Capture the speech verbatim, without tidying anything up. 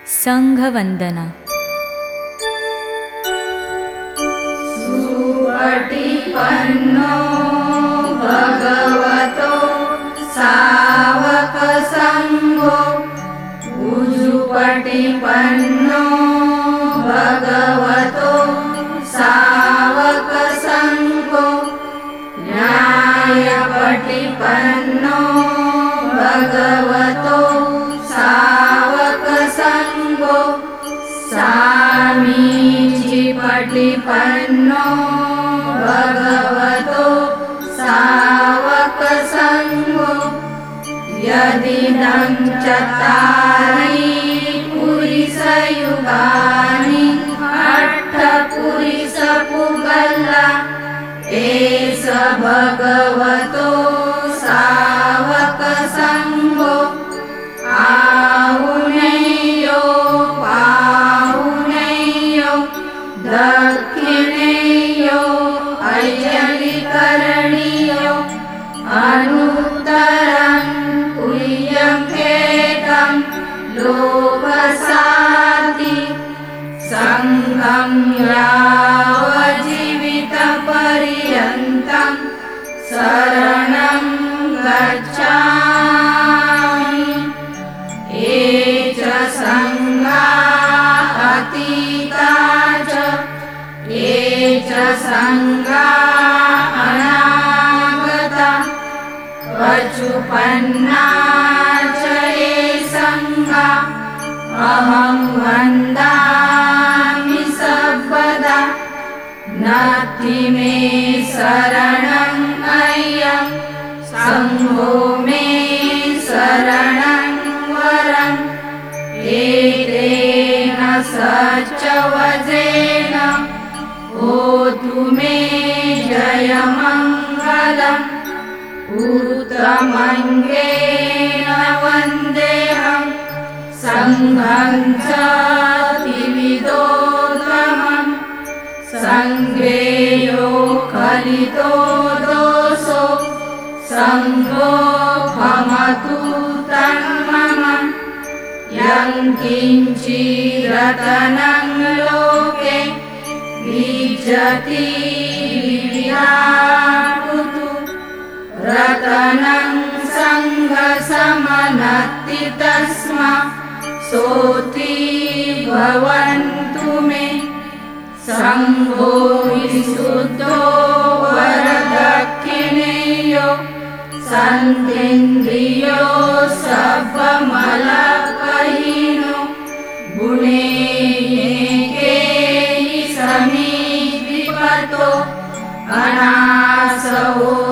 संघवंदना। सुपटिपन्नो भगवतो सावक संघो उजुपटिपन्नो भगवतो सावक संघो न्यायपटिपन्नो भगवतो सावक संघो सामीचिपटिपन्नो भगवतो सावक संघो यदिदं चत्तारि पुरिसयुगानि अट्ठपुरिसपुगल्ला एष भगवतो सावक संघो आहुनेयो पाहुनेयो दक्षिणेयो अय्यलिकरणीयो अनुत्तरं कुह्यमेकं लोकसाति संघं यावज्जीवितपर्यन्तं शरणं गच्छामि। ये च संघा अतीता च ये च संघा अनागता पचुपन्ना च ये संघा अहं वन्दामि सर्वदा। नास्ति मे शरणं अयं संघो मे शरणं वरम् एतेन सच्चवचेन होतु मे जयमङ्गलम्। उत्तमङ्गेन वन्देऽहं संघं च त्रिविधोत्तमम्। संघे यो खलितो दोषो संघो भमतु तन्मम। यं किञ्चिरतनं लोके विजयति विराटुतु रतनं संघसमनत्ति तस्मात् सोऽति भवन्तु मे। संघो विशुद्धो वरदक्षिणेयो सन्तीन्द्रियो सर्वमलकहीनो गुणेके हि समीपतो अनासवो